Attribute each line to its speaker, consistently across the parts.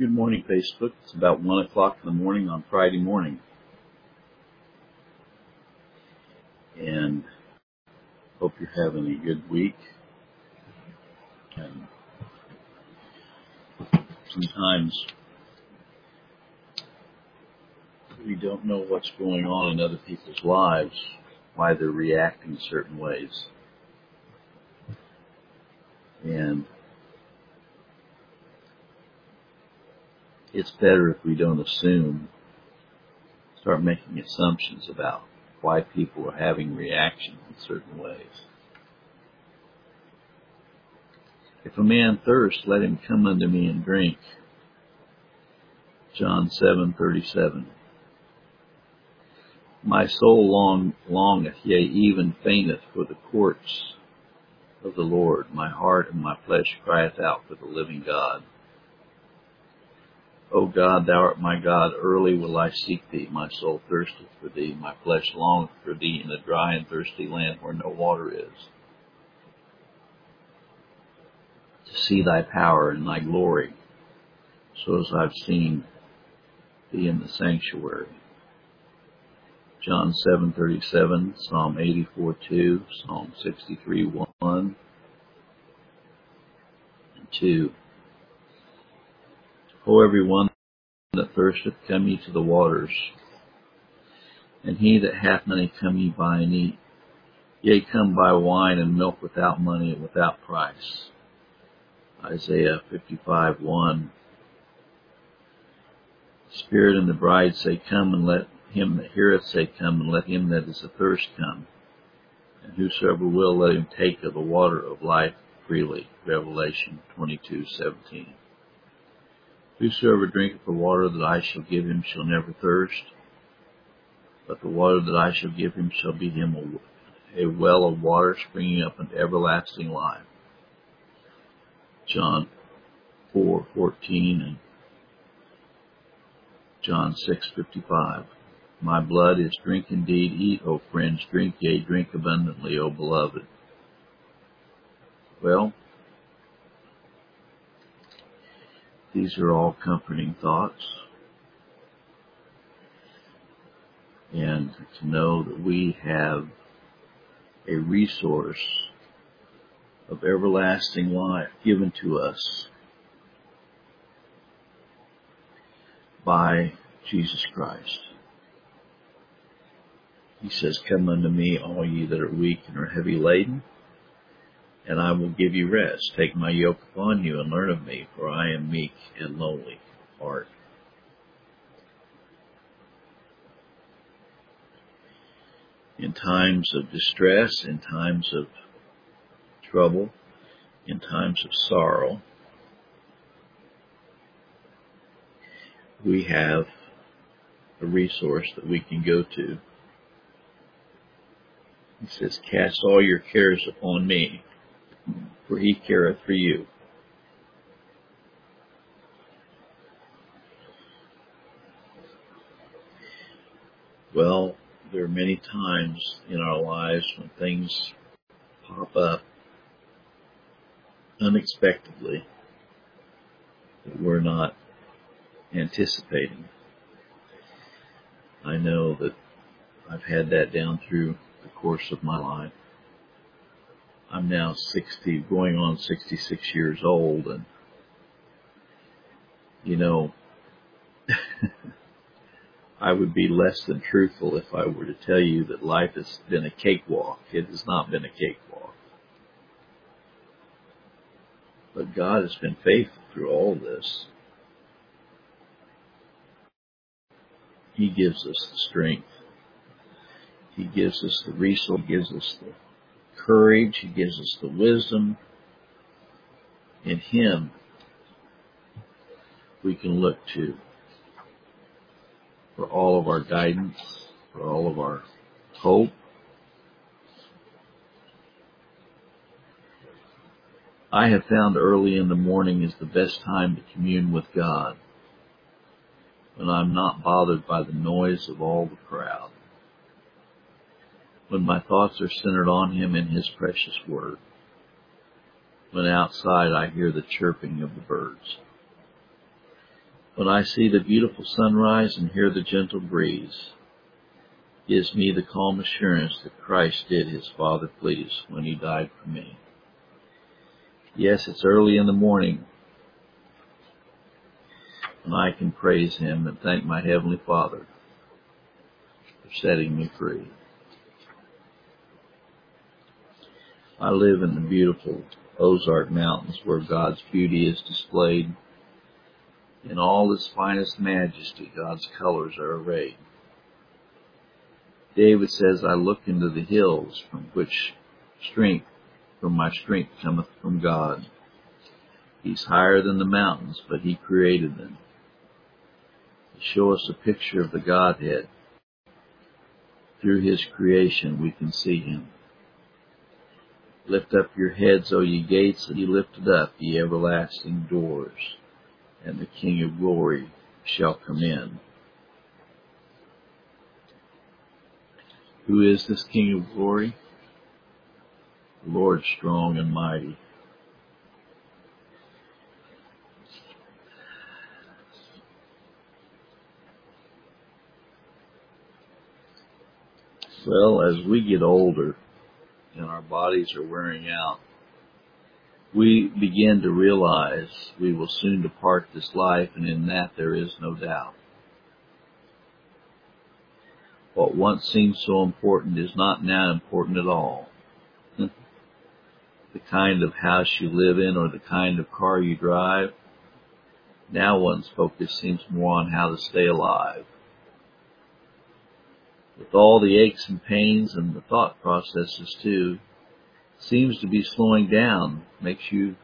Speaker 1: Good morning, Facebook. It's about 1 o'clock in the morning on Friday morning. And hope you're having a good week. And sometimes we don't know what's going on in other people's lives, why they're reacting certain ways. And it's better if we don't start making assumptions about why people are having reactions in certain ways. If a man thirst, let him come unto me and drink. John 7:37. My soul longeth, yea, even fainteth for the courts of the Lord. My heart and my flesh crieth out for the living God. O God, thou art my God, early will I seek thee. My soul thirsteth for thee, my flesh longeth for thee in a dry and thirsty land where no water is, to see thy power and thy glory, so as I've seen thee in the sanctuary. John 7:37, Psalm 84:2, Psalm 63:1 and 2. O everyone that thirsteth, come ye to the waters, and he that hath none, come ye buy and eat. Yea, come buy wine and milk without money and without price. Isaiah 55:1. The Spirit and the bride say, come, and let him that heareth say, come, and let him that is athirst come. And whosoever will, let him take of the water of life freely. Revelation 22:17. Whosoever drinketh the water that I shall give him shall never thirst, but the water that I shall give him shall be him a well of water springing up into everlasting life. John 4:14 and John 6:55. My blood is drink indeed. Eat, O friends, drink, yea, drink abundantly, O beloved. Well, these are all comforting thoughts. And to know that we have a resource of everlasting life given to us by Jesus Christ. He says, come unto me, all ye that are weak and are heavy laden, and I will give you rest. Take my yoke upon you and learn of me, for I am meek and lowly of heart. In times of distress, in times of trouble, in times of sorrow, we have a resource that we can go to. He says, cast all your cares upon me, for he careth for you. Well, there are many times in our lives when things pop up unexpectedly that we're not anticipating. I know that I've had that down through the course of my life. I'm now 60, going on 66 years old, and I would be less than truthful if I were to tell you that life has been a cakewalk. It has not been a cakewalk. But God has been faithful through all this. He gives us the strength. He gives us the resource. He gives us the courage. He gives us the wisdom. In Him, we can look to for all of our guidance, for all of our hope. I have found early in the morning is the best time to commune with God, when I'm not bothered by the noise of all the crowd, when my thoughts are centered on Him and His precious Word, when outside I hear the chirping of the birds. When I see the beautiful sunrise and hear the gentle breeze, gives me the calm assurance that Christ did his Father please when he died for me. Yes, it's early in the morning when I can praise him and thank my Heavenly Father for setting me free. I live in the beautiful Ozark Mountains where God's beauty is displayed. In all its finest majesty, God's colors are arrayed. David says, I look into the hills from my strength cometh from God. He's higher than the mountains, but he created them. To show us a picture of the Godhead. Through his creation we can see him. Lift up your heads, O ye gates, and ye lifted up, ye everlasting doors, and the King of glory shall come in. Who is this King of glory? The Lord strong and mighty. Well, as we get older and our bodies are wearing out, we begin to realize we will soon depart this life, and in that there is no doubt. What once seemed so important is not now important at all. The kind of house you live in or the kind of car you drive, now one's focus seems more on how to stay alive. With all the aches and pains and the thought processes too, seems to be slowing down, makes you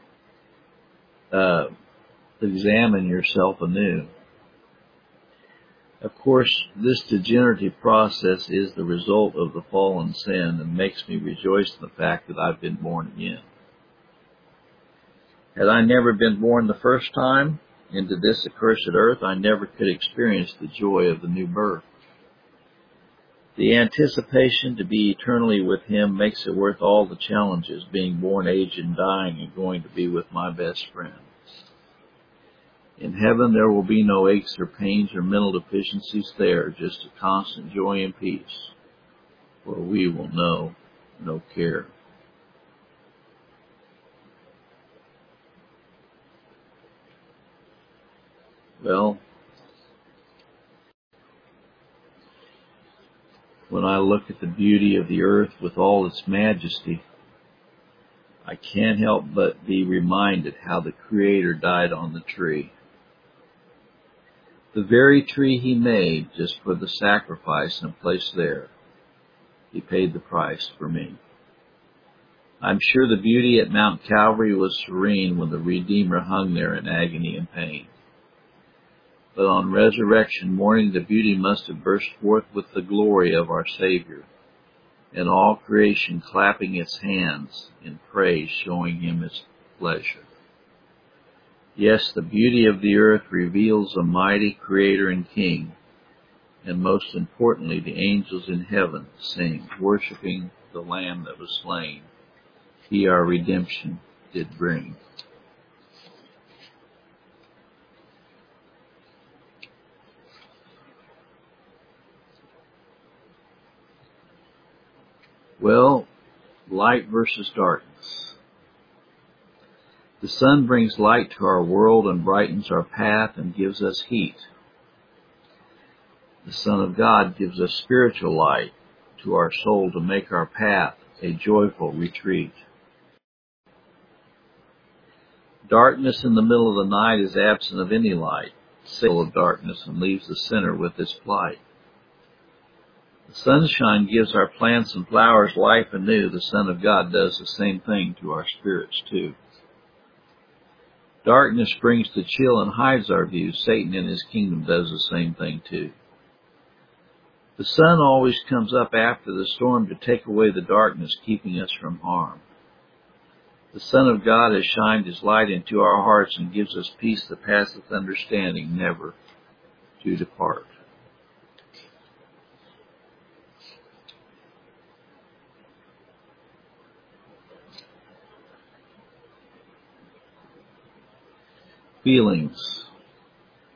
Speaker 1: examine yourself anew. Of course, this degenerative process is the result of the fallen sin and makes me rejoice in the fact that I've been born again. Had I never been born the first time into this accursed earth, I never could experience the joy of the new birth. The anticipation to be eternally with him makes it worth all the challenges, being born, aged, and dying, and going to be with my best friend. In heaven there will be no aches or pains or mental deficiencies there, just a constant joy and peace, where we will know no care. Well, when I look at the beauty of the earth with all its majesty, I can't help but be reminded how the Creator died on the tree. The very tree he made just for the sacrifice and placed there. He paid the price for me. I'm sure the beauty at Mount Calvary was serene when the Redeemer hung there in agony and pain. But on resurrection morning, the beauty must have burst forth with the glory of our Savior, and all creation clapping its hands in praise, showing him its pleasure. Yes, the beauty of the earth reveals a mighty Creator and King, and most importantly, the angels in heaven sing, worshiping the Lamb that was slain. He our redemption did bring. Well, light versus darkness. The sun brings light to our world and brightens our path and gives us heat. The Son of God gives us spiritual light to our soul to make our path a joyful retreat. Darkness in the middle of the night is absent of any light, full of darkness, and leaves the sinner with its plight. The sunshine gives our plants and flowers life anew. The Son of God does the same thing to our spirits too. Darkness brings the chill and hides our view. Satan in his kingdom does the same thing too. The sun always comes up after the storm to take away the darkness, keeping us from harm. The Son of God has shined his light into our hearts and gives us peace that passeth understanding, never to depart. Feelings.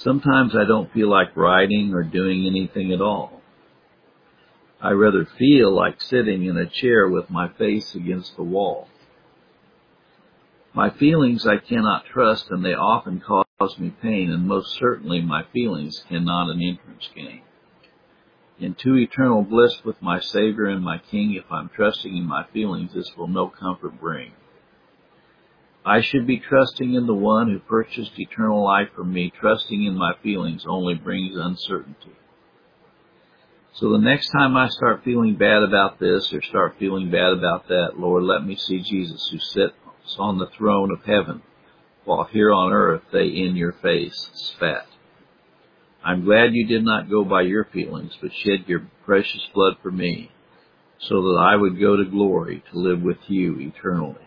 Speaker 1: Sometimes I don't feel like writing or doing anything at all. I rather feel like sitting in a chair with my face against the wall. My feelings I cannot trust, and they often cause me pain, and most certainly my feelings cannot an entrance gain into eternal bliss with my Savior and my King. If I'm trusting in my feelings, this will no comfort bring. I should be trusting in the one who purchased eternal life for me. Trusting in my feelings only brings uncertainty. So the next time I start feeling bad about this or start feeling bad about that, Lord, let me see Jesus who sits on the throne of heaven, while here on earth they in your face spat. I'm glad you did not go by your feelings, but shed your precious blood for me, so that I would go to glory to live with you eternally.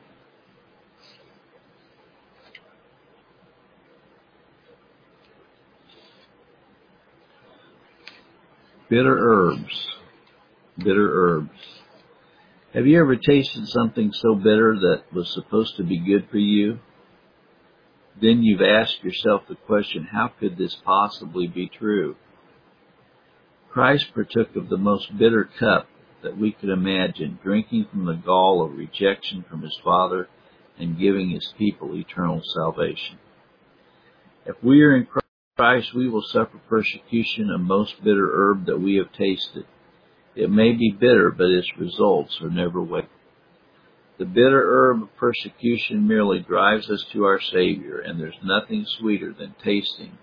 Speaker 1: Bitter herbs. Bitter herbs. Have you ever tasted something so bitter that was supposed to be good for you? Then you've asked yourself the question, how could this possibly be true? Christ partook of the most bitter cup that we could imagine, drinking from the gall of rejection from his Father and giving his people eternal salvation. If we are in Christ, we will suffer persecution, a most bitter herb that we have tasted. It may be bitter, but its results are never wasted. The bitter herb of persecution merely drives us to our Savior, and there's nothing sweeter tasting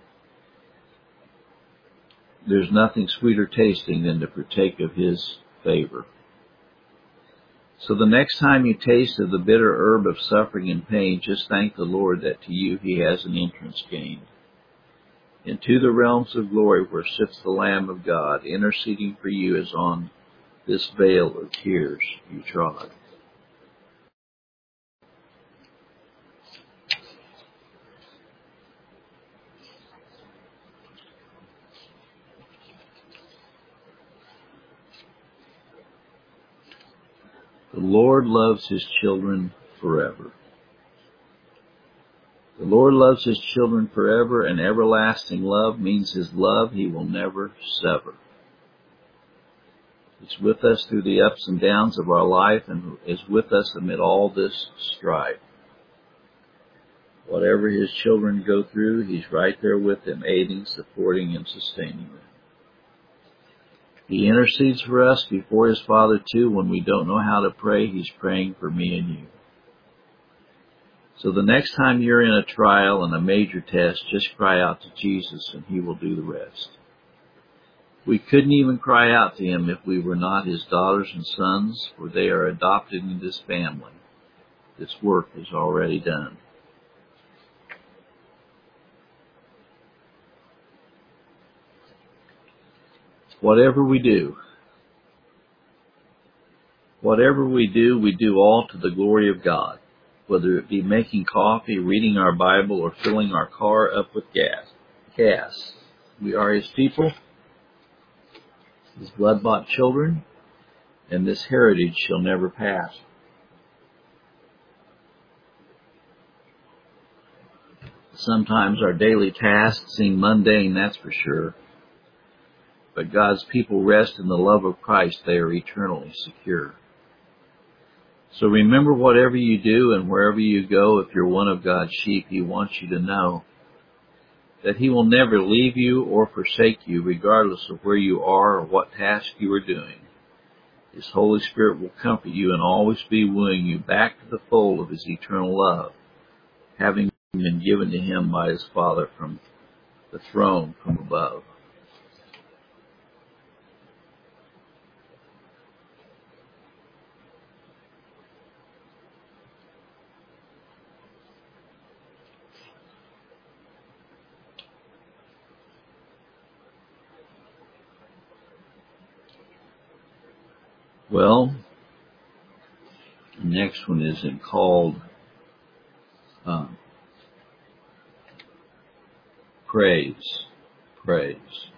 Speaker 1: than to partake of his favor. So the next time you taste of the bitter herb of suffering and pain, just thank the Lord that to you he has an entrance gained into the realms of glory where sits the Lamb of God, interceding for you as on this vale of tears you trod. The Lord loves his children forever. The Lord loves his children forever, and everlasting love means his love he will never sever. He's with us through the ups and downs of our life and is with us amid all this strife. Whatever his children go through, he's right there with them, aiding, supporting, and sustaining them. He intercedes for us before his Father, too. When we don't know how to pray, he's praying for me and you. So the next time you're in a trial and a major test, just cry out to Jesus and he will do the rest. We couldn't even cry out to him if we were not his daughters and sons, for they are adopted into this family. This work is already done. Whatever we do, we do all to the glory of God, whether it be making coffee, reading our Bible, or filling our car up with gas. We are his people, his blood-bought children, and this heritage shall never pass. Sometimes our daily tasks seem mundane, that's for sure. But God's people rest in the love of Christ. They are eternally secure. So remember, whatever you do and wherever you go, if you're one of God's sheep, he wants you to know that he will never leave you or forsake you, regardless of where you are or what task you are doing. His Holy Spirit will comfort you and always be wooing you back to the fold of his eternal love, having been given to him by his Father from the throne from above. Well, the next one is called praise. Praise.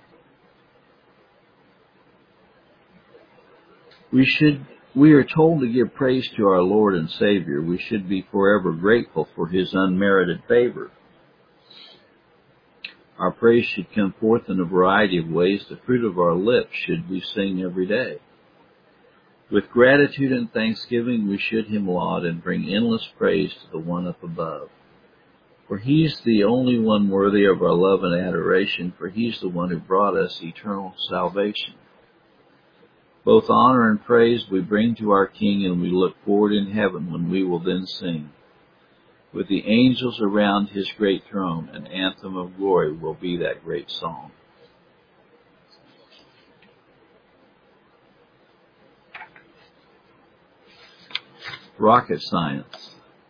Speaker 1: We are told to give praise to our Lord and Savior. We should be forever grateful for his unmerited favor. Our praise should come forth in a variety of ways. The fruit of our lips should we sing every day. With gratitude and thanksgiving we should him laud and bring endless praise to the one up above. For he's the only one worthy of our love and adoration, for he's the one who brought us eternal salvation. Both honor and praise we bring to our King, and we look forward in heaven when we will then sing. With the angels around his great throne, an anthem of glory will be that great song. Rocket science.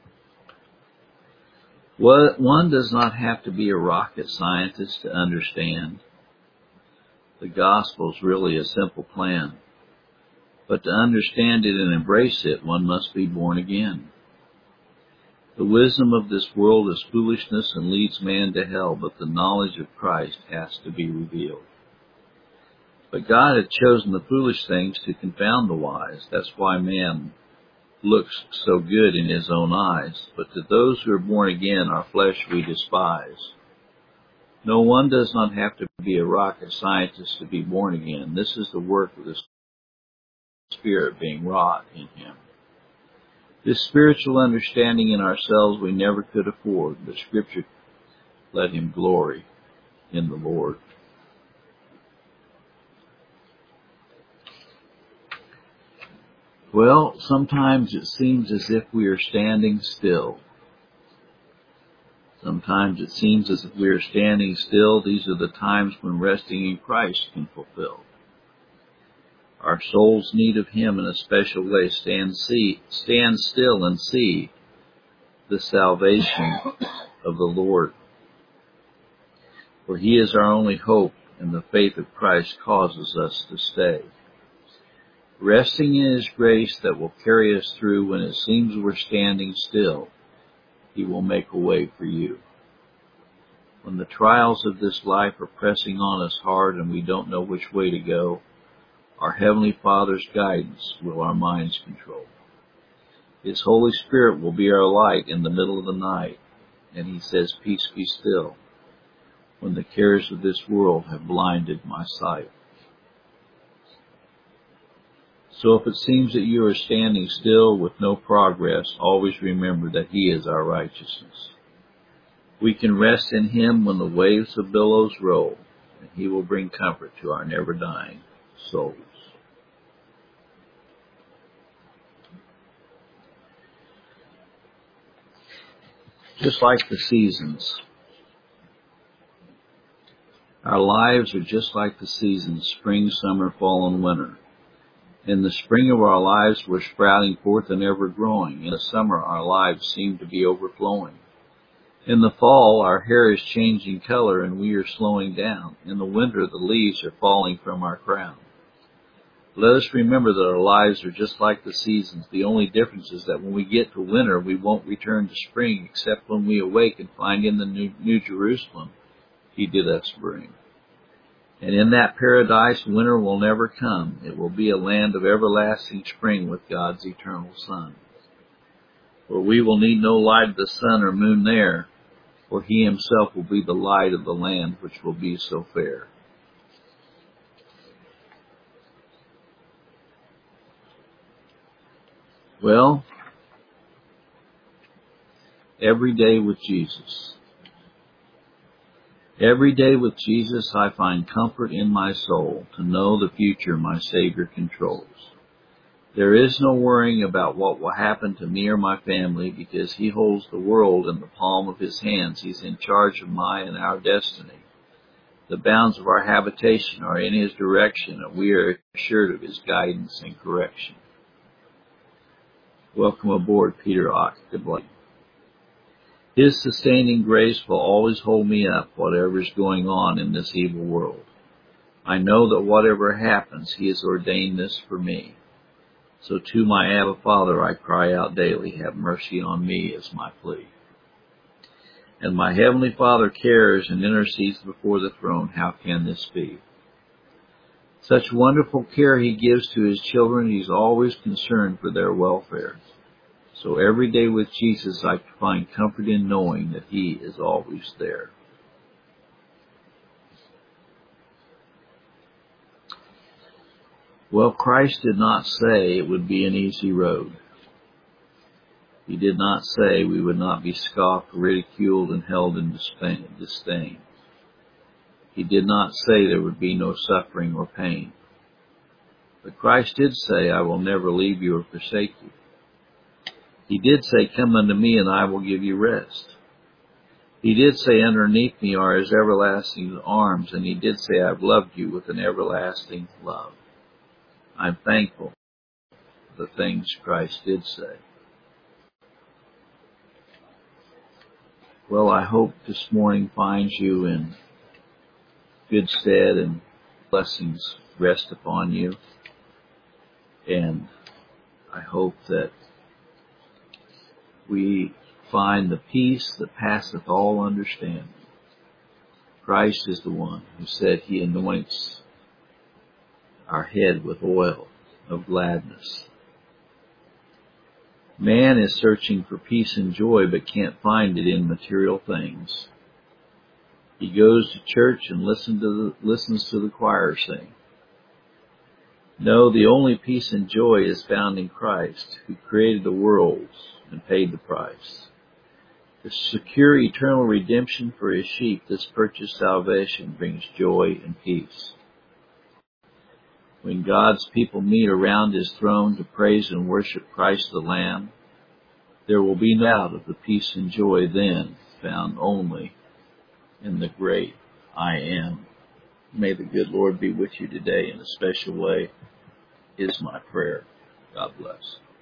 Speaker 1: One does not have to be a rocket scientist to understand. The gospel is really a simple plan. But to understand it and embrace it, one must be born again. The wisdom of this world is foolishness and leads man to hell, but the knowledge of Christ has to be revealed. But God had chosen the foolish things to confound the wise. That's why man looks so good in his own eyes. But to those who are born again, our flesh we despise. No, one does not have to be a rocket scientist to be born again. This is the work of the Spirit being wrought in him. This spiritual understanding in ourselves we never could afford, but Scripture let him glory in the Lord. Well, sometimes it seems as if we are standing still. Sometimes it seems as if we are standing still. These are the times when resting in Christ can fulfill. Our soul's need of him in a special way. Stand still and see the salvation of the Lord. For he is our only hope, and the faith of Christ causes us to stay. Resting in his grace that will carry us through when it seems we're standing still, he will make a way for you. When the trials of this life are pressing on us hard and we don't know which way to go, our Heavenly Father's guidance will our minds control. His Holy Spirit will be our light in the middle of the night, and he says, "Peace be still," when the cares of this world have blinded my sight. So if it seems that you are standing still with no progress, always remember that he is our righteousness. We can rest in him when the waves of billows roll, and he will bring comfort to our never-dying souls. Just like the seasons. Our lives are just like the seasons, spring, summer, fall, and winter. In the spring of our lives, we're sprouting forth and ever growing. In the summer, our lives seem to be overflowing. In the fall, our hair is changing color and we are slowing down. In the winter, the leaves are falling from our crown. Let us remember that our lives are just like the seasons. The only difference is that when we get to winter, we won't return to spring, except when we awake and find in the New Jerusalem, he did us bring. And in that paradise, winter will never come. It will be a land of everlasting spring with God's eternal sun. For we will need no light of the sun or moon there, for he himself will be the light of the land which will be so fair. Well, every day with Jesus. Every day with Jesus I find comfort in my soul to know the future my Savior controls. There is no worrying about what will happen to me or my family because he holds the world in the palm of his hands. He's in charge of my and our destiny. The bounds of our habitation are in his direction, and we are assured of his guidance and correction. Welcome aboard, Peter Ock. Good luck. His sustaining grace will always hold me up, whatever is going on in this evil world. I know that whatever happens, he has ordained this for me. So to my Abba Father I cry out daily, have mercy on me is my plea. And my Heavenly Father cares and intercedes before the throne. How can this be? Such wonderful care he gives to his children, he's always concerned for their welfare. So every day with Jesus I find comfort in knowing that he is always there. Well, Christ did not say it would be an easy road. He did not say we would not be scoffed, ridiculed, and held in disdain. He did not say there would be no suffering or pain. But Christ did say, I will never leave you or forsake you. He did say, come unto me and I will give you rest. He did say, underneath me are his everlasting arms, and he did say, I've loved you with an everlasting love. I'm thankful for the things Christ did say. Well, I hope this morning finds you in good stead and blessings rest upon you. And I hope that we find the peace that passeth all understanding. Christ is the one who said he anoints our head with oil of gladness. Man is searching for peace and joy but can't find it in material things. He goes to church and listens to the choir sing. No, the only peace and joy is found in Christ, who created the worlds and paid the price. To secure eternal redemption for his sheep, this purchased salvation brings joy and peace. When God's people meet around his throne to praise and worship Christ the Lamb, there will be no doubt of the peace and joy then found only in the great I Am. May the good Lord be with you today in a special way, is my prayer. God bless.